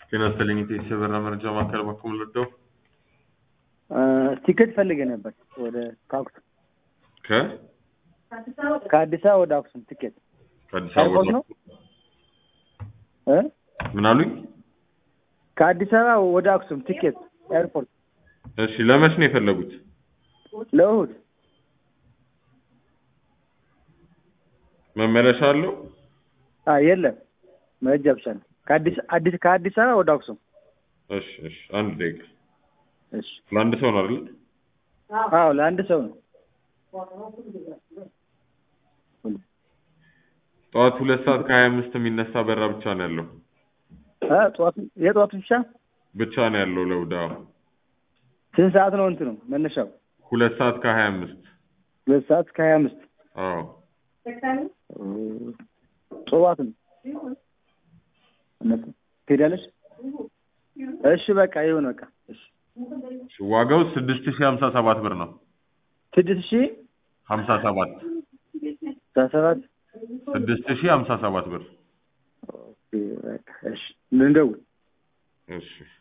ጤና ይስጥልኝ የበራ መረጃ ማዕከል በኩል ልደው ቲኬት ፈልጌ ነበር ወደ አክሱም ከአዲስ አበባ ወደ አክሱም ቲኬት ከአዲስ አበባ ነው ምን አሉኝ? ከአዲስ አበባ ወደ አክሱም ቲኬት ኤርፖርት። እሺ ለመች ነው የፈለጉት? ለእሑድ። መመለሻ አለው? የለም መሄጃ ብቻ ነው። ከአዲስ አበባ ወደ አክሱም። እሺ አንድ ደቂቃ። እሺ ለአንድ ሰው ነው አይደል? አዎ ለአንድ ሰው ነው። ጠዋት 2:25 የሚነሳ በራ ብቻ ነው ያለው። የጠዋት ብቻ ነው ያለው ለውዳው። ስንት ሰዓት ነው እንትኑ መነሻው? 2:25 2:25 አዎ ጠዋት ነው። ትሄዳለሽ? እሺ በቃ ይሁን በቃ። እሺ ዋጋው 6057 ብር ነው። 6057 6057 ብር። ኦኬ በቃ እሺ እንደው እሺ